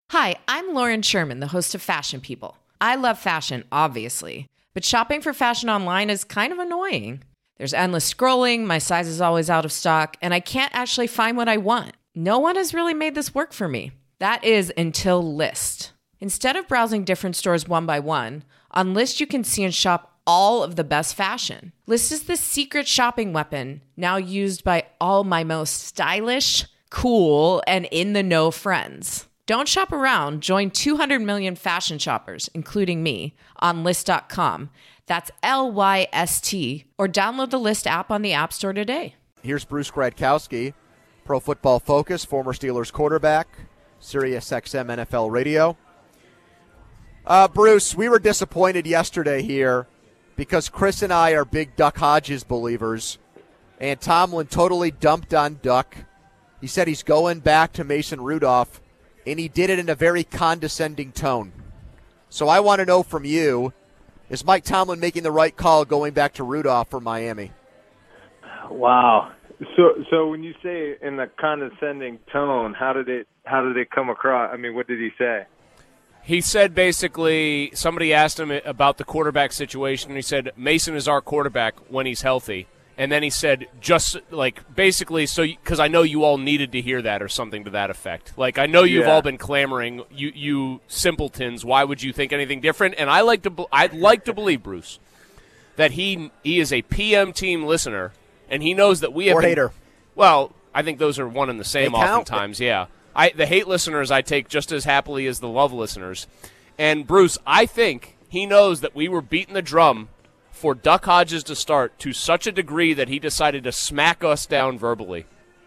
Hi, I'm Lauren Sherman, the host of Fashion People. I love fashion, obviously, but shopping for fashion online is kind of annoying. There's endless scrolling, my size is always out of stock, and I can't actually find what I want. No one has really made this work for me. That is until Lyst. Instead of browsing different stores one by one, on Lyst you can see and shop all of the best fashion. Lyst is the secret shopping weapon, now used by all my most stylish, cool, and in-the-know friends. Don't shop around. Join 200 million fashion shoppers, including me, on Lyst.com. That's Lyst, or download the Lyst app on the App Store today. Here's Bruce Gradkowski, Pro Football Focus, former Steelers quarterback, Sirius XM NFL Radio. Bruce, we were disappointed yesterday here because Chris and I are big Duck Hodges believers, and Tomlin totally dumped on Duck. He said he's going back to Mason Rudolph, and he did it in a very condescending tone. So I want to know from you, is Mike Tomlin making the right call going back to Rudolph for Miami? Wow. So when you say in the condescending tone, how did it come across? I mean, what did he say? He said basically somebody asked him about the quarterback situation, and he said Mason is our quarterback when he's healthy. And then he said, just like basically, so because I know you all needed to hear that or something to that effect. Like, I know you've all been clamoring, you simpletons. Why would you think anything different? And I'd like to believe, Bruce, that he is a PM team listener, and he knows that we have. Or hater. Well, I think those are one and the same oftentimes. Yeah, the hate listeners I take just as happily as the love listeners. And Bruce, I think he knows that we were beating the drum for Duck Hodges to start to such a degree that he decided to smack us down verbally.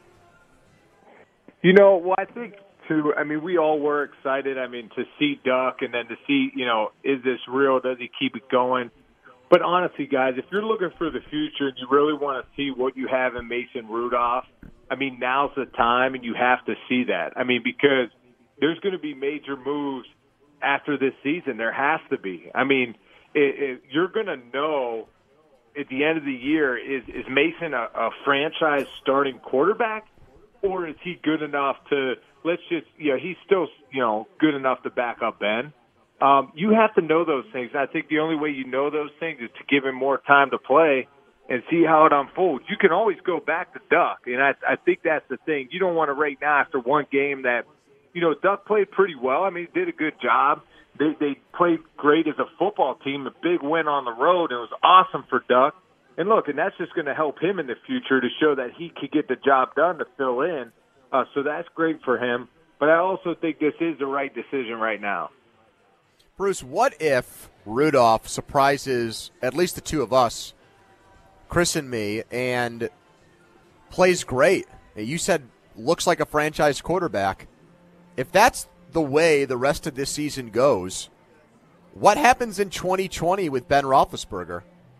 Well, I think, we all were excited, to see Duck and then to see, is this real? Does he keep it going? But honestly, guys, if you're looking for the future and you really want to see what you have in Mason Rudolph, now's the time, and you have to see that. Because there's going to be major moves after this season. There has to be. You're going to know at the end of the year, is Mason a franchise starting quarterback, or is he good enough to, he's still, good enough to back up Ben. You have to know those things. I think the only way you know those things is to give him more time to play and see how it unfolds. You can always go back to Duck, and I think that's the thing. You don't want to right now after one game that, Duck played pretty well. He did a good job. They played great as a football team, a big win on the road. It was awesome for Duck. And look, and that's just going to help him in the future to show that he could get the job done to fill in. So that's great for him. But I also think this is the right decision right now. Bruce, what if Rudolph surprises at least the two of us, Chris and me, and plays great? You said looks like a franchise quarterback. If that's the way the rest of this season goes, what happens in 2020 with Ben Roethlisberger?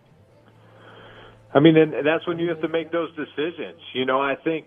And that's when you have to make those decisions. I think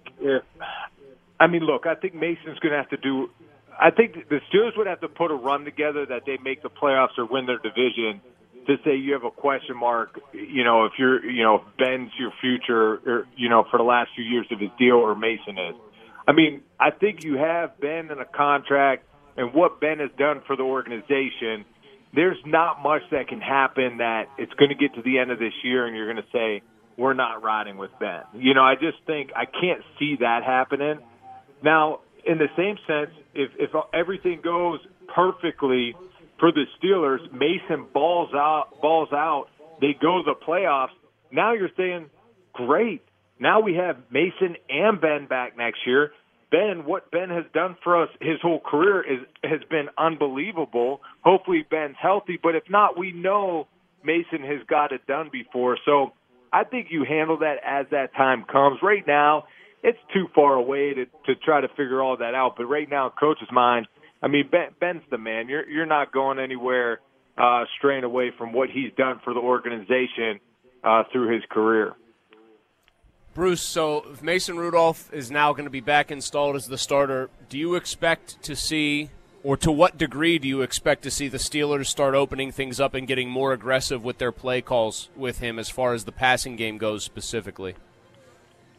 I think Mason's going to have to do – I think the Steelers would have to put a run together that they make the playoffs or win their division to say you have a question mark, if you're, Ben's your future, or, for the last few years of his deal, or Mason is. I think you have Ben in a contract, and what Ben has done for the organization, there's not much that can happen that it's going to get to the end of this year and you're going to say, we're not riding with Ben. I just think I can't see that happening. Now, in the same sense, if everything goes perfectly for the Steelers, Mason balls out, they go to the playoffs, now you're saying, great. Now we have Mason and Ben back next year. What Ben has done for us his whole career has been unbelievable. Hopefully Ben's healthy, but if not, we know Mason has got it done before. So I think you handle that as that time comes. Right now, it's too far away to try to figure all that out. But right now, coach's mind, Ben's the man. You're not going anywhere straying away from what he's done for the organization through his career. Bruce, so if Mason Rudolph is now going to be back installed as the starter, do you expect to see, or to what degree do you expect to see the Steelers start opening things up and getting more aggressive with their play calls with him as far as the passing game goes specifically?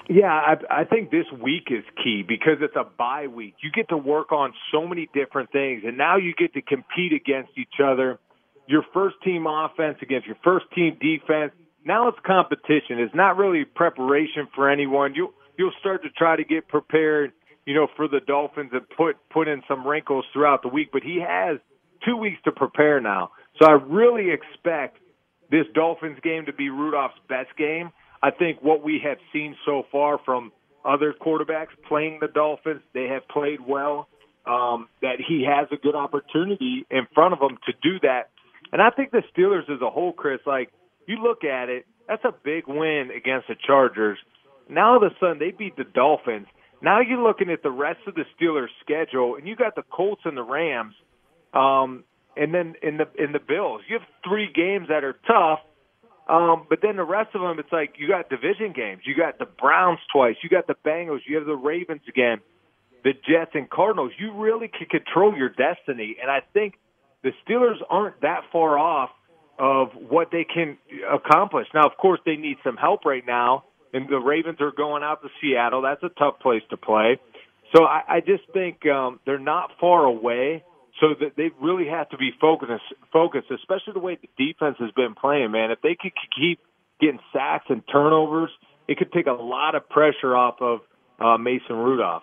Yeah, I think this week is key because it's a bye week. You get to work on so many different things, and now you get to compete against each other. Your first-team offense against your first-team defense. Now it's competition. It's not really preparation for anyone. You'll start to try to get prepared, for the Dolphins and put in some wrinkles throughout the week. But he has 2 weeks to prepare now. So I really expect this Dolphins game to be Rudolph's best game. I think what we have seen so far from other quarterbacks playing the Dolphins, they have played well, that he has a good opportunity in front of him to do that. And I think the Steelers as a whole, Chris, you look at it, that's a big win against the Chargers. Now all of a sudden they beat the Dolphins. Now you're looking at the rest of the Steelers' schedule, and you got the Colts and the Rams, and then in the Bills. You have 3 games that are tough. But then the rest of them, it's like you got division games. You got the Browns twice. You got the Bengals. You have the Ravens again, the Jets and Cardinals. You really can control your destiny. And I think the Steelers aren't that far off of what they can accomplish. Now, of course, they need some help right now. And the Ravens are going out to Seattle. That's a tough place to play. So I just think they're not far away. So that they really have to be focused, especially the way the defense has been playing, man. If they could keep getting sacks and turnovers, it could take a lot of pressure off of Mason Rudolph.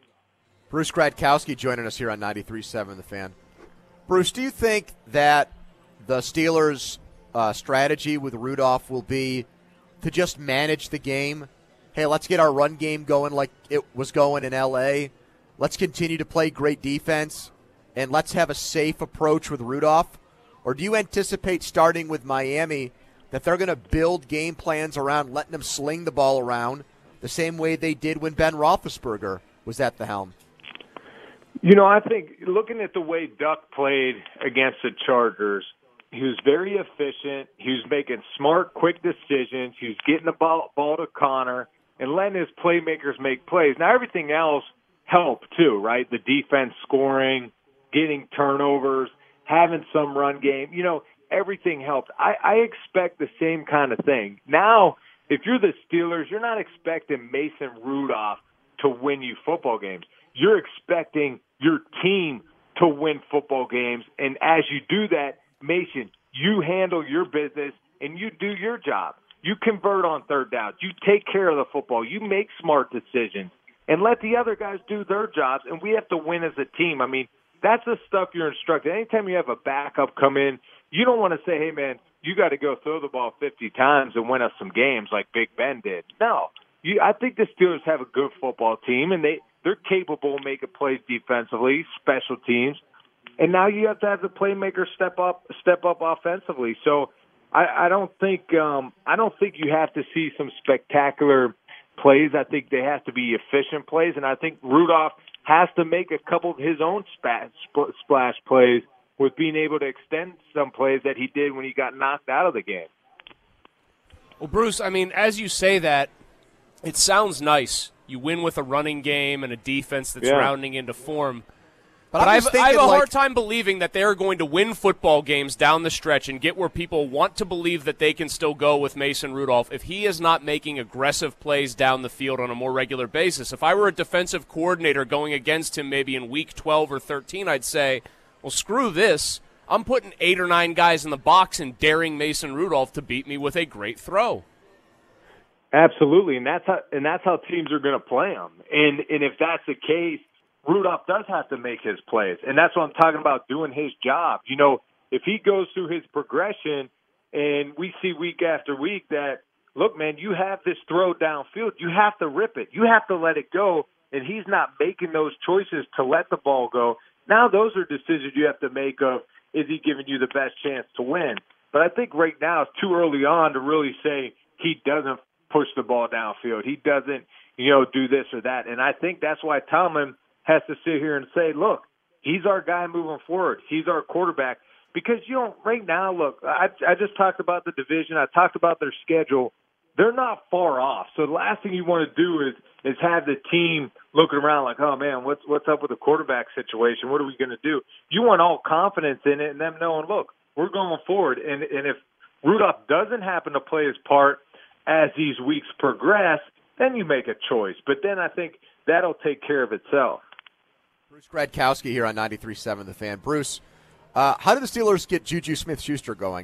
Bruce Gradkowski joining us here on 93.7 The Fan. Bruce, do you think that the Steelers' strategy with Rudolph will be to just manage the game? Hey, let's get our run game going like it was going in L.A. Let's continue to play great defense. And let's have a safe approach with Rudolph? Or do you anticipate starting with Miami that they're going to build game plans around letting him sling the ball around the same way they did when Ben Roethlisberger was at the helm? I think looking at the way Duck played against the Chargers, he was very efficient. He was making smart, quick decisions. He was getting the ball to Connor and letting his playmakers make plays. Now, everything else helped too, right? The defense scoring, getting turnovers, having some run game, everything helped. I expect the same kind of thing. Now, if you're the Steelers, you're not expecting Mason Rudolph to win you football games. You're expecting your team to win football games. And as you do that, Mason, you handle your business and you do your job. You convert on third downs. You take care of the football. You make smart decisions and let the other guys do their jobs. And we have to win as a team. I mean, that's the stuff you're instructed. Anytime you have a backup come in, you don't want to say, hey, man, you got to go throw the ball 50 times and win us some games like Big Ben did. No. I think the Steelers have a good football team, and they're capable of making plays defensively, special teams. And now you have to have the playmakers step up offensively. So I don't think you have to see some spectacular plays. I think they have to be efficient plays, and I think Rudolph has to make a couple of his own splash plays with being able to extend some plays that he did when he got knocked out of the game. Well, Bruce, I mean, as you say that, it sounds nice. You win with a running game and a defense that's rounding into form. But I have a hard time believing that they're going to win football games down the stretch and get where people want to believe that they can still go with Mason Rudolph if he is not making aggressive plays down the field on a more regular basis. If I were a defensive coordinator going against him maybe in week 12 or 13, I'd say, well, screw this. I'm putting 8 or 9 guys in the box and daring Mason Rudolph to beat me with a great throw. Absolutely, and that's how teams are going to play him. And if that's the case, Rudolph does have to make his plays, and that's what I'm talking about, doing his job. If he goes through his progression and we see week after week that, look, man, you have this throw downfield, you have to rip it. You have to let it go, and he's not making those choices to let the ball go. Now those are decisions you have to make of, is he giving you the best chance to win? But I think right now it's too early on to really say he doesn't push the ball downfield. He doesn't, do this or that. And I think that's why Tomlin has to sit here and say, look, he's our guy moving forward. He's our quarterback. Because, right now, look, I just talked about the division. I talked about their schedule. They're not far off. So the last thing you want to do is have the team looking around like, oh, man, what's up with the quarterback situation? What are we going to do? You want all confidence in it and them knowing, look, we're going forward. And if Rudolph doesn't happen to play his part as these weeks progress, then you make a choice. But then I think that'll take care of itself. Bruce Gradkowski here on 93.7 The Fan. Bruce, how did the Steelers get Juju Smith-Schuster going?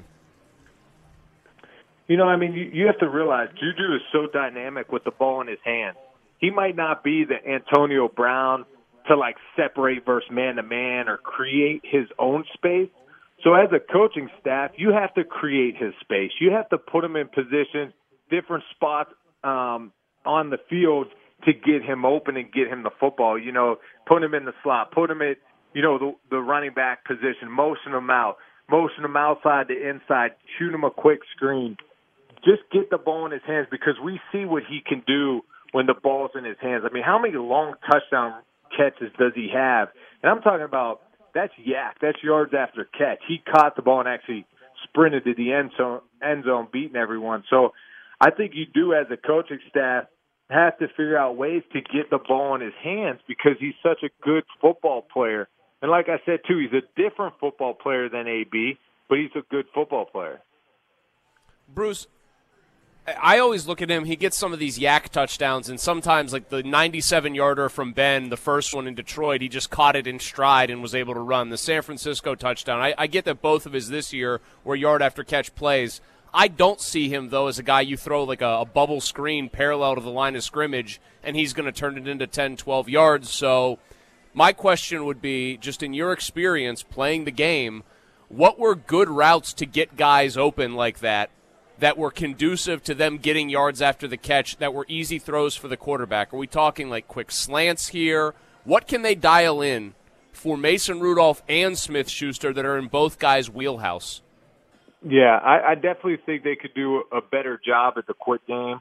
You have to realize Juju is so dynamic with the ball in his hands. He might not be the Antonio Brown to, separate versus man-to-man or create his own space. So as a coaching staff, you have to create his space. You have to put him in positions, different spots on the field to get him open and get him the football. Put him in the slot, put him at, the running back position, motion him outside to inside, shoot him a quick screen. Just get the ball in his hands because we see what he can do when the ball's in his hands. How many long touchdown catches does he have? And I'm talking about that's that's yards after catch. He caught the ball and actually sprinted to the end zone, beating everyone. So I think you do, as a coaching staff, have to figure out ways to get the ball in his hands because he's such a good football player. And like I said, too, he's a different football player than AB, but he's a good football player. Bruce, I always look at him. He gets some of these yak touchdowns, and sometimes, like the 97-yarder from Ben, the first one in Detroit, he just caught it in stride and was able to run. The San Francisco touchdown, I get that both of his this year were yard-after-catch plays. I don't see him, though, as a guy you throw like a bubble screen parallel to the line of scrimmage, and he's going to turn it into 10, 12 yards. So my question would be, just in your experience playing the game, what were good routes to get guys open like that were conducive to them getting yards after the catch, that were easy throws for the quarterback? Are we talking like quick slants here? What can they dial in for Mason Rudolph and Smith-Schuster that are in both guys' wheelhouse? Yeah, I definitely think they could do a better job at the quick game.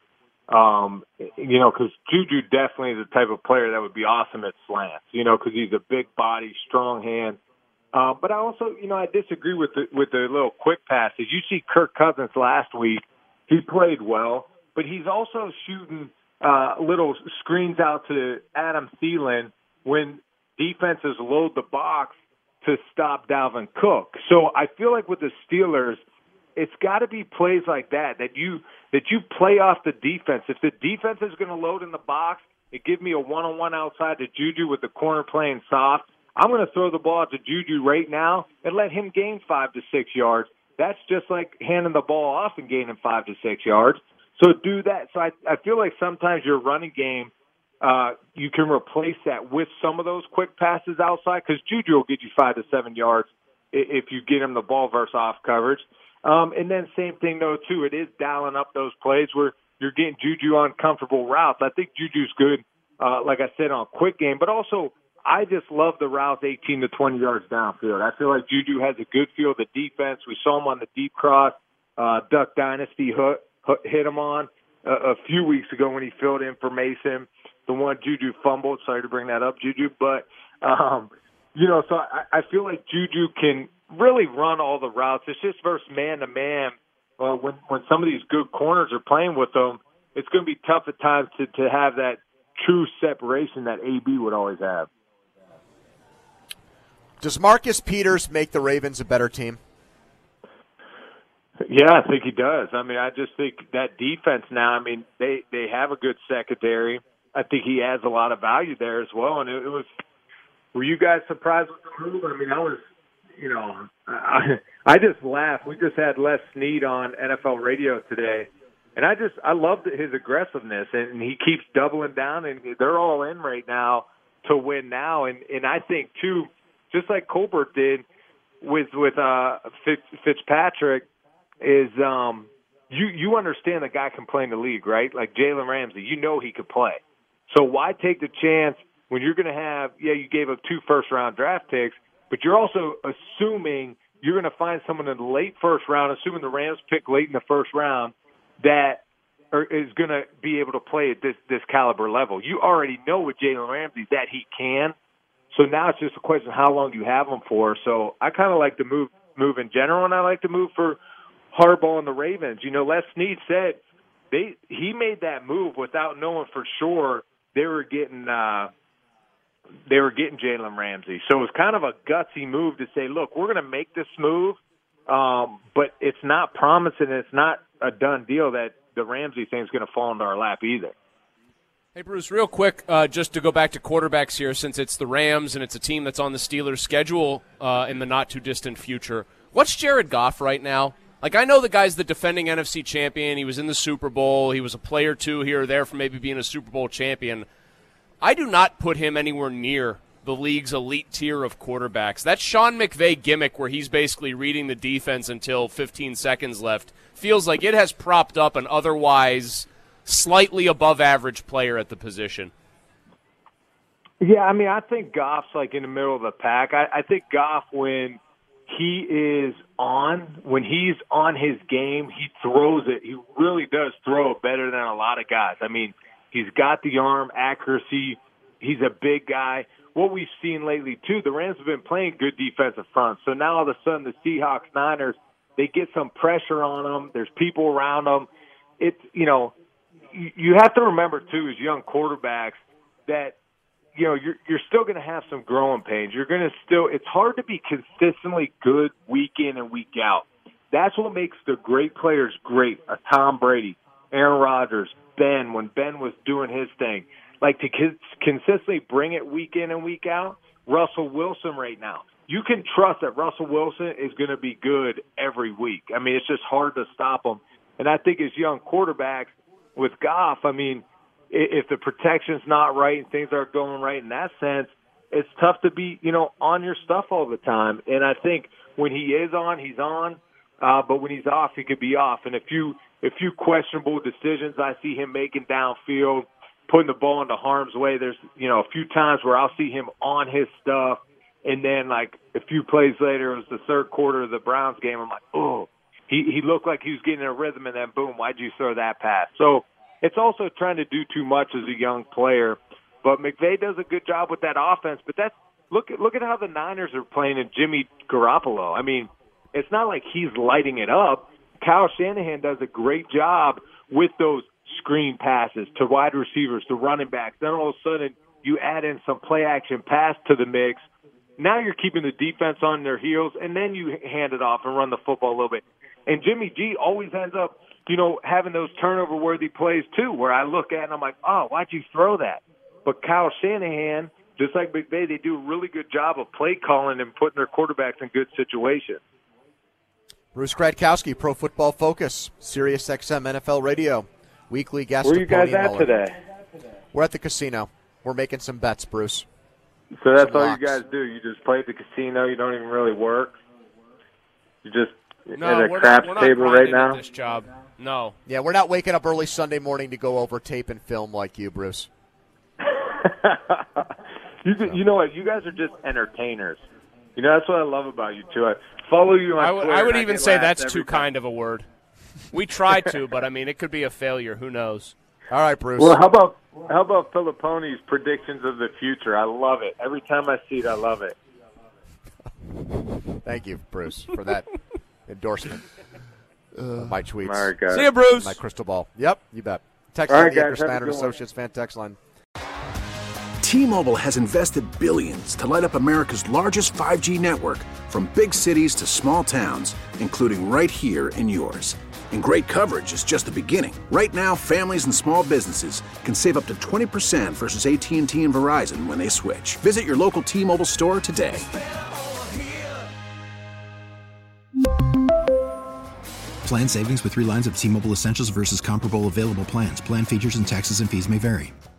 Because Juju definitely is the type of player that would be awesome at slants, because he's a big body, strong hand. But I also, I disagree with the little quick passes. You see Kirk Cousins last week, he played well, but he's also shooting little screens out to Adam Thielen when defenses load the box to stop Dalvin Cook. So I feel like with the Steelers, it's got to be plays like that you play off the defense. If the defense is going to load in the box and give me a one-on-one outside to Juju with the corner playing soft, I'm going to throw the ball to Juju right now and let him gain 5 to 6 yards. That's just like handing the ball off and gaining 5 to 6 yards. So do that. So I feel like sometimes your running game, you can replace that with some of those quick passes outside because Juju will get you 5 to 7 yards if you get him the ball versus off coverage. And then same thing, though, too. It is dialing up those plays where you're getting Juju on comfortable routes. I think Juju's good, like I said, on quick game. But also, I just love the routes 18 to 20 yards downfield. I feel like Juju has a good feel of the defense. We saw him on the deep cross. Duck Dynasty hit him on a few weeks ago when he filled in for Mason. The one Juju fumbled. Sorry to bring that up, Juju. But, so I feel like Juju can really run all the routes. It's just versus man-to-man. When some of these good corners are playing with them, it's going to be tough at times to have that true separation that AB would always have. Does Marcus Peters make the Ravens a better team? Yeah, I think he does. I just think that defense now, they have a good secondary. I think he adds a lot of value there as well. And it was, were you guys surprised with the move? I was, I just laughed. We just had Les Snead on NFL radio today. And I loved his aggressiveness, and he keeps doubling down, and they're all in right now to win now. And I think, too, just like Colbert did with Fitzpatrick, is you understand the guy can play in the league, right? Like Jalen Ramsey, he could play. So why take the chance when you're going to have, you gave up 2 first-round draft picks, but you're also assuming you're going to find someone in the late first round, assuming the Rams pick late in the first round, that is going to be able to play at this caliber level. You already know with Jalen Ramsey that he can. So now it's just a question of how long you have him for. So I kind of like to move in general, and I like to move for Harbaugh and the Ravens. Les Snead said he made that move without knowing for sure they were getting Jalen Ramsey. So it was kind of a gutsy move to say, look, we're going to make this move, but it's not promising. It's not a done deal that the Ramsey thing is going to fall into our lap either. Hey, Bruce, real quick, just to go back to quarterbacks here, since it's the Rams and it's a team that's on the Steelers' schedule in the not-too-distant future. What's Jared Goff right now? Like, I know the guy's the defending NFC champion. He was in the Super Bowl. He was a play or two here or there for maybe being a Super Bowl champion. I do not put him anywhere near the league's elite tier of quarterbacks. That Sean McVay gimmick where he's basically reading the defense until 15 seconds left feels like it has propped up an otherwise slightly above average player at the position. Yeah, I mean, I think Goff's like in the middle of the pack. I think Goff, when he's on his game, he throws it. He really does throw it better than a lot of guys. I mean, he's got the arm accuracy. He's a big guy. What we've seen lately, too, the Rams have been playing good defensive front. So now all of a sudden the Seahawks, Niners, they get some pressure on them. There's people around them. It's, you have to remember, too, as young quarterbacks that, you're still going to have some growing pains. It's hard to be consistently good week in and week out. That's what makes the great players great. A Tom Brady, Aaron Rodgers, Ben, when Ben was doing his thing. Like to consistently bring it week in and week out. Russell Wilson right now. You can trust that Russell Wilson is going to be good every week. I mean, it's just hard to stop him. And I think as young quarterbacks, with Goff, I mean, if the protection's not right and things aren't going right in that sense, it's tough to be, on your stuff all the time. And I think when he is on, he's on. But when he's off, he could be off. And a few questionable decisions I see him making downfield, putting the ball into harm's way. There's, a few times where I'll see him on his stuff. And then, like, a few plays later, it was the third quarter of the Browns game. I'm like, oh. He looked like he was getting a rhythm, and then, boom, why'd you throw that pass? So it's also trying to do too much as a young player. But McVay does a good job with that offense. But look at how the Niners are playing in Jimmy Garoppolo. I mean, it's not like he's lighting it up. Kyle Shanahan does a great job with those screen passes to wide receivers, to running backs. Then all of a sudden you add in some play-action pass to the mix. Now you're keeping the defense on their heels, and then you hand it off and run the football a little bit. And Jimmy G always ends up, having those turnover-worthy plays too, where I look at it and I'm like, oh, why'd you throw that? But Kyle Shanahan, just like McVay, they do a really good job of play calling and putting their quarterbacks in good situations. Bruce Gradkowski, Pro Football Focus, Sirius XM NFL Radio, weekly guest. Where are you guys at today? We're at the casino. We're making some bets, Bruce. So that's all you guys do? You just play at the casino? You don't even really work? You just at a craps table right now? This job. No. Yeah, we're not waking up early Sunday morning to go over tape and film like you, Bruce. You know what? You guys are just entertainers. That's what I love about you, too. I follow you on Twitter. I would even say that's too kind of a word. We try to, but, I mean, it could be a failure. Who knows? All right, Bruce. Well, how about Filippone's predictions of the future? I love it. Every time I see it, I love it. Thank you, Bruce, for that endorsement. My tweets. All right, guys. See you, Bruce. My crystal ball. Yep, you bet. Text All on right, the guys, Standard Associates fan text line. T-Mobile has invested billions to light up America's largest 5G network, from big cities to small towns, including right here in yours. And great coverage is just the beginning. Right now, families and small businesses can save up to 20% versus AT&T and Verizon when they switch. Visit your local T-Mobile store today. Plan savings with 3 lines of T-Mobile Essentials versus comparable available plans. Plan features and taxes and fees may vary.